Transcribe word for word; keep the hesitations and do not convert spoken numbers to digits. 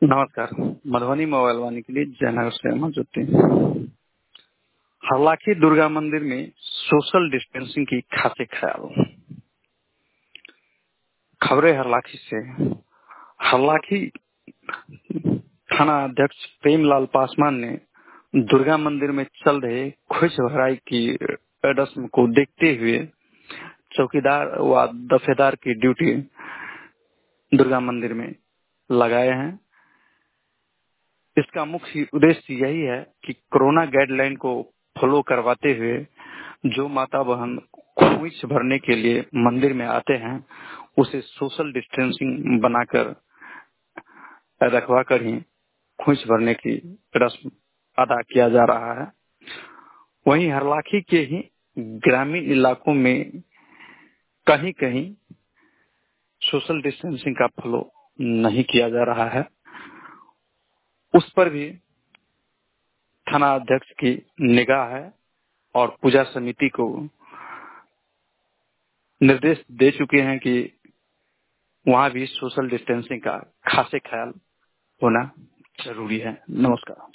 नमस्कार। मधुबनी मोबाइल वाणी के लिए जयनगर से अहमद ज्योति। हरलाखी दुर्गा मंदिर में सोशल डिस्टेंसिंग की खासे ख्याल। खबरें हरलाखी से। हरलाखी थाना अध्यक्ष प्रेमलाल पासवान ने दुर्गा मंदिर में चल रहे खुश भराई की रस्म को देखते हुए चौकीदार व दफेदार की ड्यूटी दुर्गा मंदिर में लगाए हैं। इसका मुख्य उद्देश्य यही है कि कोरोना गाइडलाइन को फॉलो करवाते हुए जो माता बहन खोइच भरने के लिए मंदिर में आते हैं उसे सोशल डिस्टेंसिंग बनाकर रखवा कर ही खोइच भरने की रस्म अदा किया जा रहा है। वहीं हरलाखी के ही ग्रामीण इलाकों में कहीं कहीं सोशल डिस्टेंसिंग का फॉलो नहीं किया जा रहा है। उस पर भी थाना अध्यक्ष की निगाह है और पूजा समिति को निर्देश दे चुके हैं कि वहां भी सोशल डिस्टेंसिंग का खासे ख्याल होना जरूरी है। नमस्कार।